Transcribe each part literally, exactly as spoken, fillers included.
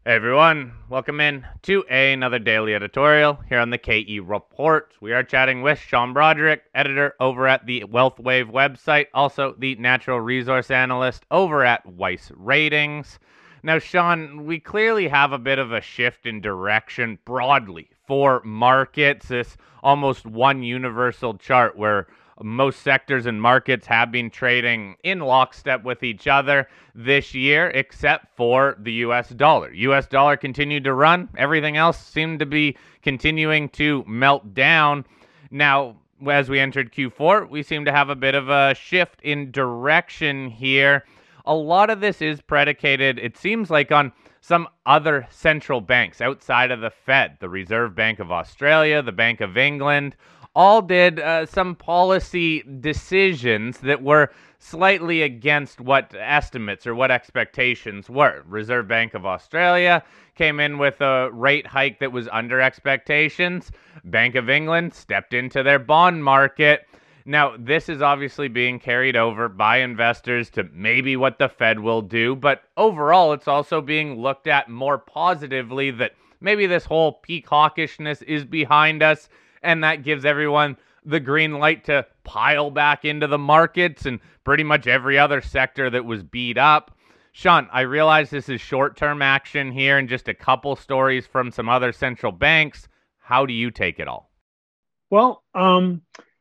Hey everyone, welcome in to another daily editorial here on the K E Report. We are chatting with Sean Broderick, editor over at the WealthWave website, also the natural resource analyst over at Weiss Ratings. Now, Sean, we clearly have a bit of a shift in direction broadly for markets, this almost one universal chart where most sectors and markets have been trading in lockstep with each other this year, except for the U S dollar. U S dollar continued to run. Everything else seemed to be continuing to melt down. Now, as we entered Q four, we seem to have a bit of a shift in direction here. A lot of this is predicated, it seems like, on some other central banks outside of the Fed. The Reserve Bank of Australia, the Bank of England, all did uh, some policy decisions that were slightly against what estimates or what expectations were. Reserve Bank of Australia came in with a rate hike that was under expectations. Bank of England stepped into their bond market. Now, this is obviously being carried over by investors to maybe what the Fed will do, but overall, it's also being looked at more positively that maybe this whole peak hawkishness is behind us, and that gives everyone the green light to pile back into the markets and pretty much every other sector that was beat up. Sean, I realize this is short-term action here and just a couple stories from some other central banks. How do you take it all? Well, um,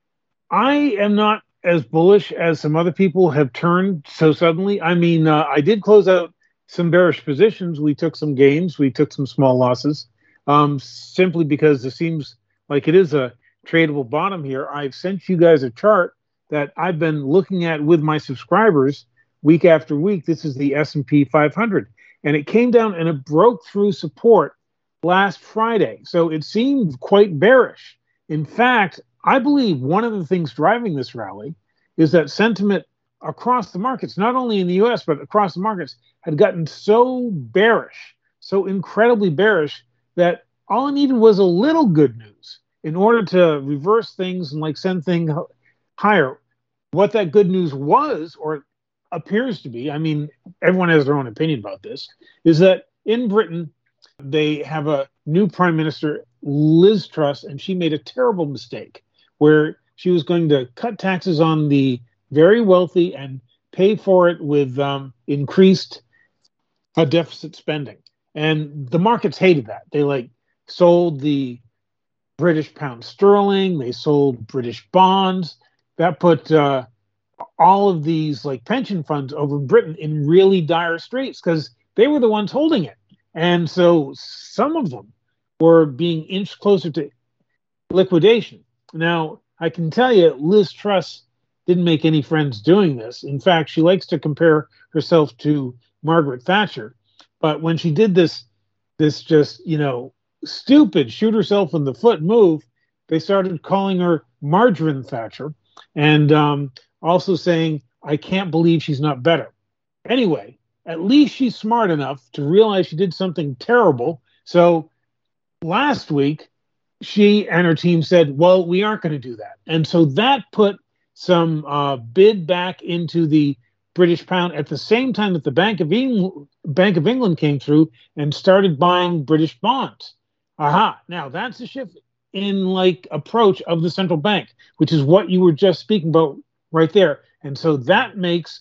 I am not as bullish as some other people have turned so suddenly. I mean, uh, I did close out some bearish positions. We took some gains. We took some small losses um, simply because it seems like it is a tradable bottom here. I've sent you guys a chart that I've been looking at with my subscribers week after week. This is the S and P five hundred, and it came down and it broke through support last Friday. So it seemed quite bearish. In fact, I believe one of the things driving this rally is that sentiment across the markets, not only in the U S, but across the markets, had gotten so bearish, so incredibly bearish, that all it needed was a little good news in order to reverse things and like send things higher. What that good news was, or appears to be, I mean, everyone has their own opinion about this, is that in Britain, they have a new prime minister, Liz Truss, and she made a terrible mistake where she was going to cut taxes on the very wealthy and pay for it with um, increased uh, deficit spending. And the markets hated that. They like sold the British pound sterling, they sold British bonds. That put uh, all of these like pension funds over in Britain in really dire straits because they were the ones holding it. And so some of them were being inched closer to liquidation. Now, I can tell you, Liz Truss didn't make any friends doing this. In fact, she likes to compare herself to Margaret Thatcher. But when she did this, this just, you know, stupid shoot herself in the foot move, they started calling her Margarine Thatcher and um, also saying, I can't believe she's not better. Anyway, at least she's smart enough to realize she did something terrible. So last week, she and her team said, well, we aren't going to do that. And so that put some uh, bid back into the British pound at the same time that the Bank of, England, Bank of England came through and started buying British bonds. Aha. Now, that's a shift in like approach of the central bank, which is what you were just speaking about right there. And so that makes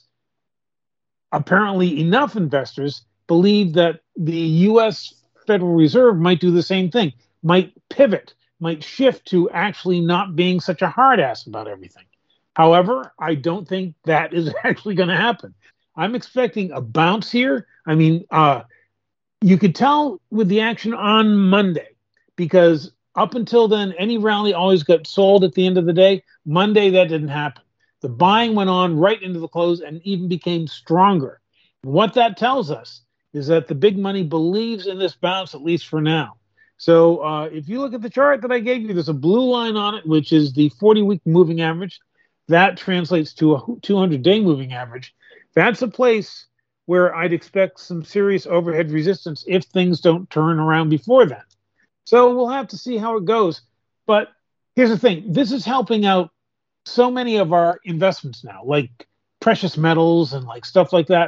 apparently enough investors believe that the U S Federal Reserve might do the same thing, might pivot, might shift to actually not being such a hard ass about everything. However, I don't think that is actually going to happen. I'm expecting a bounce here. I mean, uh, you could tell with the action on Monday, because up until then, any rally always got sold at the end of the day. Monday, that didn't happen. The buying went on right into the close and even became stronger. What that tells us is that the big money believes in this bounce, at least for now. So uh, if you look at the chart that I gave you, there's a blue line on it, which is the forty-week moving average. That translates to a two hundred day moving average. That's a place where I'd expect some serious overhead resistance if things don't turn around before then. So we'll have to see how it goes. But here's the thing. This is helping out so many of our investments now, like precious metals and like stuff like that.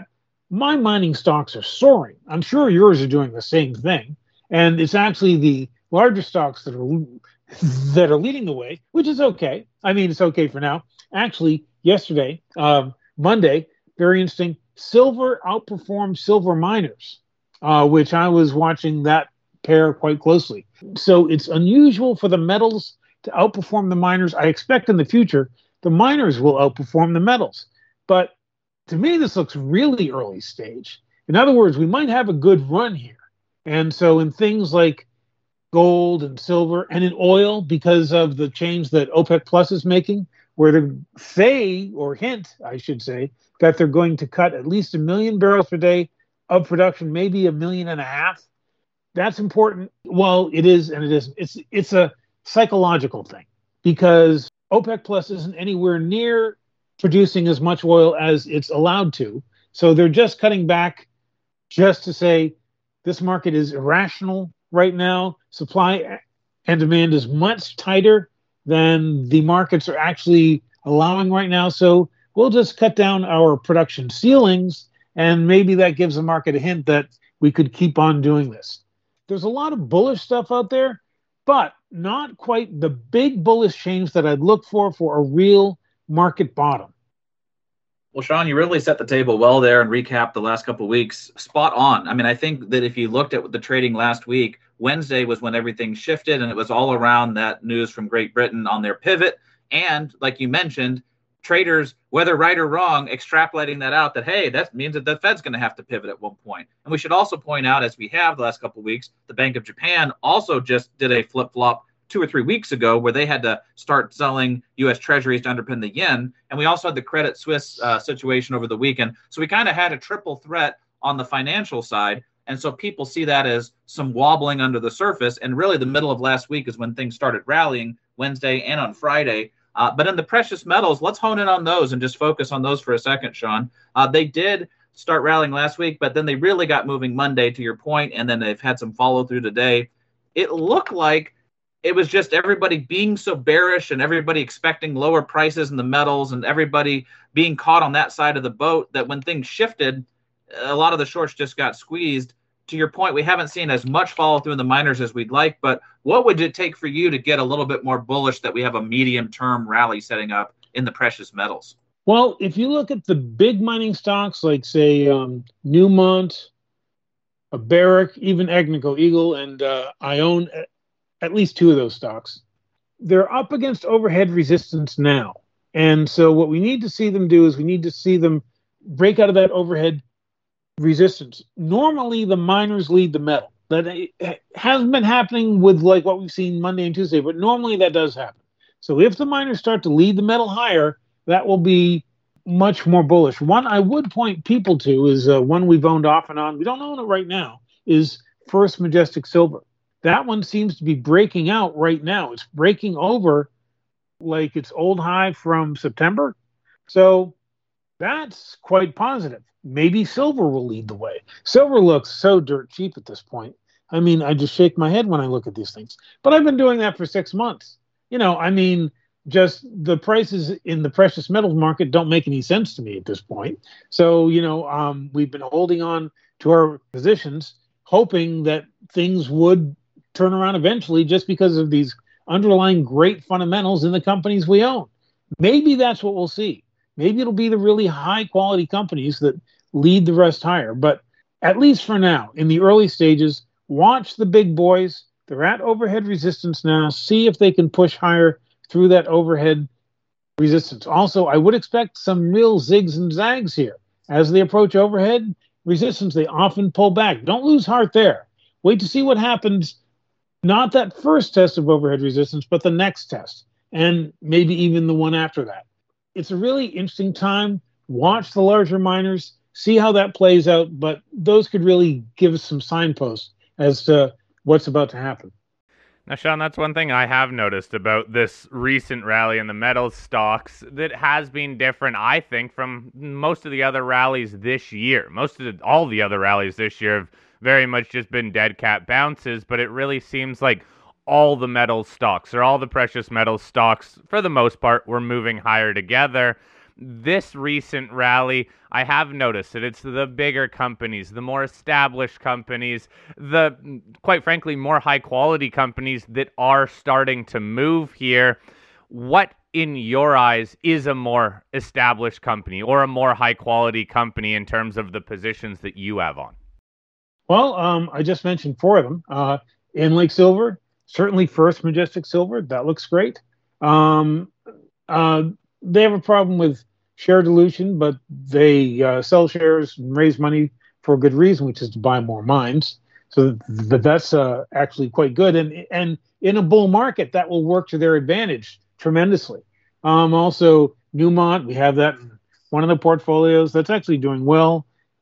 my mining stocks are soaring. I'm sure yours are doing the same thing. And it's actually the larger stocks that are that are leading the way, which is okay. I mean, it's okay for now. Actually, yesterday, um, Monday, very interesting. Silver outperformed silver miners, uh, which I was watching that pair quite closely. So it's unusual for the metals to outperform the miners. I expect in the future the miners will outperform the metals. But to me, this looks really early stage. In other words, we might have a good run here. And so in things like gold and silver and in oil, because of the change that OPEC Plus is making, where they say, or hint, I should say, that they're going to cut at least a million barrels per day of production, maybe a million and a half. That's important. Well, it is, and it isn't. It's it's a psychological thing because OPEC Plus isn't anywhere near producing as much oil as it's allowed to. So they're just cutting back just to say this market is irrational right now. Supply and demand is much tighter than the markets are actually allowing right now. So we'll just cut down our production ceilings, and maybe that gives the market a hint that we could keep on doing this. There's a lot of bullish stuff out there, but not quite the big bullish change that I'd look for for a real market bottom. Well, Sean, you really set the table well there and recapped the last couple of weeks. Spot on. I mean, I think that if you looked at the trading last week, Wednesday was when everything shifted, and it was all around that news from Great Britain on their pivot. And like you mentioned, traders, whether right or wrong, extrapolating that out that, hey, that means that the Fed's going to have to pivot at one point. And we should also point out, as we have the last couple of weeks, the Bank of Japan also just did a flip-flop two or three weeks ago where they had to start selling U S treasuries to underpin the yen. And we also had the Credit Suisse uh, situation over the weekend. So we kind of had a triple threat on the financial side. And so people see that as some wobbling under the surface. And really the middle of last week is when things started rallying, Wednesday and on Friday. Uh, but in the precious metals, let's hone in on those and just focus on those for a second, Sean. Uh, they did start rallying last week, but then they really got moving Monday, to your point, and then they've had some follow through today. It looked like it was just everybody being so bearish and everybody expecting lower prices in the metals and everybody being caught on that side of the boat that when things shifted, a lot of the shorts just got squeezed. To your point, we haven't seen as much follow through in the miners as we'd like, but what would it take for you to get a little bit more bullish that we have a medium term rally setting up in the precious metals? Well, if you look at the big mining stocks like, say, um, Newmont, Barrick, even Agnico Eagle, and uh, I own at least two of those stocks, they're up against overhead resistance now. And so what we need to see them do is we need to see them break out of that overhead resistance. Normally, the miners lead the metal. That hasn't been happening with like what we've seen Monday and Tuesday, but normally that does happen. So if the miners start to lead the metal higher, that will be much more bullish. One I would point people to is uh, one we've owned off and on. We don't own it right now, is First Majestic Silver. That one seems to be breaking out right now. It's breaking over like its old high from September. So that's quite positive. Maybe silver will lead the way. Silver looks so dirt cheap at this point. I mean, I just shake my head when I look at these things. But I've been doing that for six months. You know, I mean, just the prices in the precious metals market don't make any sense to me at this point. So, you know, um, we've been holding on to our positions, hoping that things would turn around eventually just because of these underlying great fundamentals in the companies we own. Maybe that's what we'll see. Maybe it'll be the really high quality companies that lead the rest higher. But at least for now, in the early stages, watch the big boys. They're at overhead resistance now. See if they can push higher through that overhead resistance. Also, I would expect some real zigs and zags here. As they approach overhead resistance, they often pull back. Don't lose heart there. Wait to see what happens. Not that first test of overhead resistance, but the next test, and maybe even the one after that. It's a really interesting time. Watch the larger miners, see how that plays out, but those could really give us some signposts as to what's about to happen. Now, Sean, that's one thing I have noticed about this recent rally in the metals stocks that has been different, I think, from most of the other rallies this year. Most of the, all the other rallies this year have very much just been dead cat bounces, but it really seems like all the metal stocks or all the precious metal stocks, for the most part, were moving higher together. this recent rally, I have noticed that it's the bigger companies, the more established companies, the, quite frankly, more high-quality companies that are starting to move here. What, in your eyes, is a more established company or a more high-quality company in terms of the positions that you have on? Well, um, I just mentioned four of them. Uh, Inlake Silver, certainly First Majestic Silver. That looks great. Um, uh, they have a problem with share dilution, but they uh, sell shares and raise money for a good reason, which is to buy more mines. So th- that's uh, actually quite good. And and in a bull market, that will work to their advantage tremendously. Um, also, Newmont, we have that in one of the portfolios. That's actually doing well.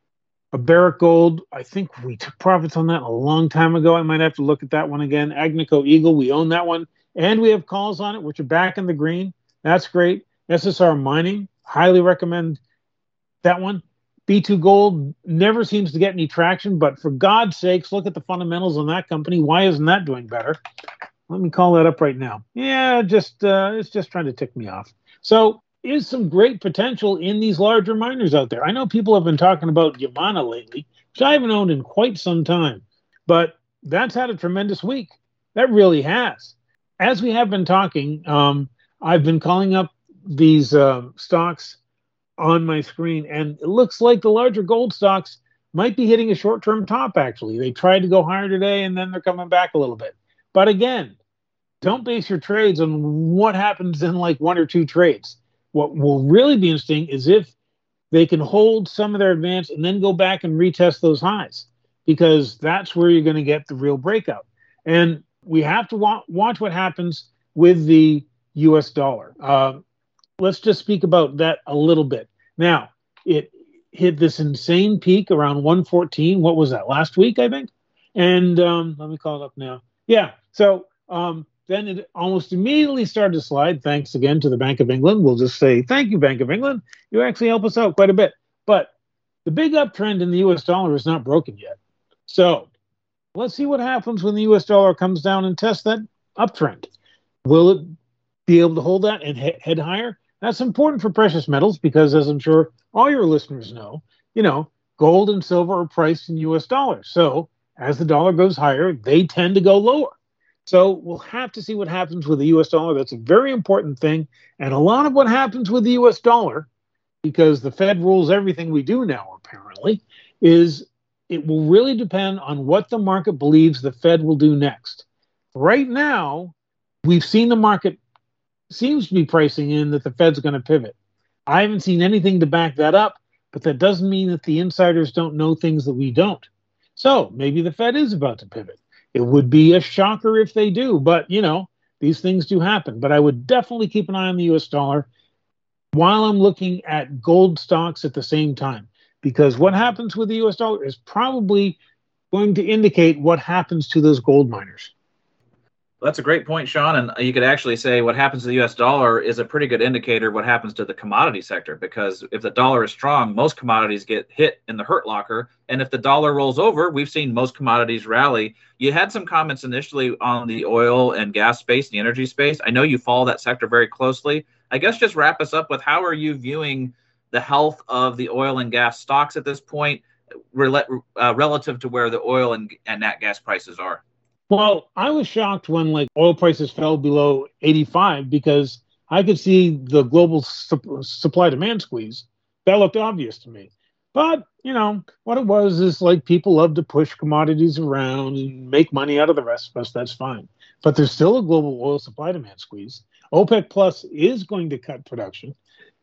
A Barrick Gold, I think we took profits on that a long time ago. I might have to look at that one again. Agnico Eagle, we own that one. And we have calls on it, which are back in the green. That's great. S S R Mining, highly recommend that one. B two Gold never seems to get any traction, but for God's sakes, look at the fundamentals on that company. Why isn't that doing better? Let me call that up right now. Yeah, just uh, it's just trying to tick me off. So is some great potential in these larger miners out there. I know people have been talking about Yamana lately, which I haven't owned in quite some time, but that's had a tremendous week. That really has. As we have been talking, um, I've been calling up these uh, stocks on my screen, and it looks like the larger gold stocks might be hitting a short-term top, actually. They tried to go higher today, and then they're coming back a little bit. But again, don't base your trades on what happens in like one or two trades. What will really be interesting is if they can hold some of their advance and then go back and retest those highs, because that's where you're going to get the real breakout. And we have to wa- watch what happens with the U S dollar. Uh, let's just speak about that a little bit. Now, it hit this insane peak around one fourteen. What was that, last week, I think? And um, let me call it up now. Yeah, so um, then it almost immediately started to slide, thanks again to the Bank of England. We'll just say, thank you, Bank of England. You actually help us out quite a bit. But the big uptrend in the U S dollar is not broken yet. So let's see what happens when the U S dollar comes down and tests that uptrend. Will it be able to hold that and he- head higher? That's important for precious metals because, as I'm sure all your listeners know, you know, gold and silver are priced in U S dollars. So as the dollar goes higher, they tend to go lower. So we'll have to see what happens with the U S dollar. That's a very important thing. And a lot of what happens with the U S dollar, because the Fed rules everything we do now, apparently, is it will really depend on what the market believes the Fed will do next. Right now, we've seen the market seems to be pricing in that the Fed's going to pivot. I haven't seen anything to back that up, but that doesn't mean that the insiders don't know things that we don't. So maybe the Fed is about to pivot. It would be a shocker if they do, but, you know, these things do happen. But I would definitely keep an eye on the U S dollar while I'm looking at gold stocks at the same time, because what happens with the U S dollar is probably going to indicate what happens to those gold miners. That's a great point, Sean. And you could actually say what happens to the U S dollar is a pretty good indicator of what happens to the commodity sector, because if the dollar is strong, most commodities get hit in the hurt locker. And if the dollar rolls over, we've seen most commodities rally. You had some comments initially on the oil and gas space, the energy space. I know you follow that sector very closely. I guess just wrap us up with how are you viewing the health of the oil and gas stocks at this point rel- uh, relative to where the oil and, and nat gas prices are? Well, I was shocked when like oil prices fell below eighty-five because I could see the global su- supply demand squeeze. That looked obvious to me. But, you know, what it was is like people love to push commodities around and make money out of the rest of us. That's fine. But there's still a global oil supply demand squeeze. OPEC Plus is going to cut production.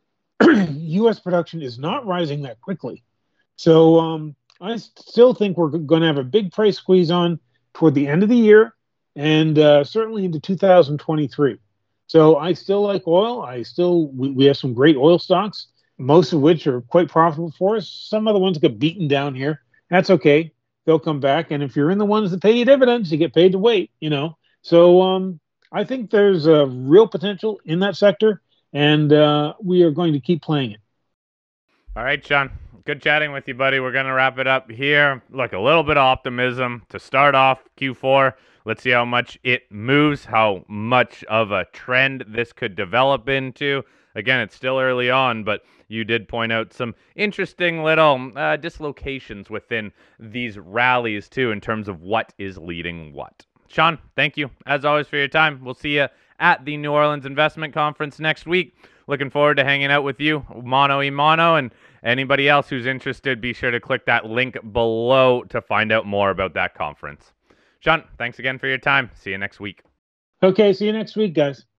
U S production is not rising that quickly. So um, I still think we're going to have a big price squeeze on toward the end of the year and uh, certainly into two thousand twenty-three. So I still like oil. I still, we, we have some great oil stocks, most of which are quite profitable for us. Some other ones get beaten down here. That's okay. They'll come back. And if you're in the ones that pay you dividends, you get paid to wait, you know. So um, I think there's a real potential in that sector, and uh, we are going to keep playing it. All right, Sean. Good chatting with you, buddy. We're going to wrap it up here. Look, a little bit of optimism to start off Q four. Let's see how much it moves, how much of a trend this could develop into. again, it's still early on, but you did point out some interesting little uh, dislocations within these rallies, too, in terms of what is leading what. Sean, thank you, as always, for your time. We'll see you at the New Orleans Investment Conference next week. Looking forward to hanging out with you, mano y mano, and anybody else who's interested, be sure to click that link below to find out more about that conference. Sean, thanks again for your time. See you next week. Okay, see you next week, guys.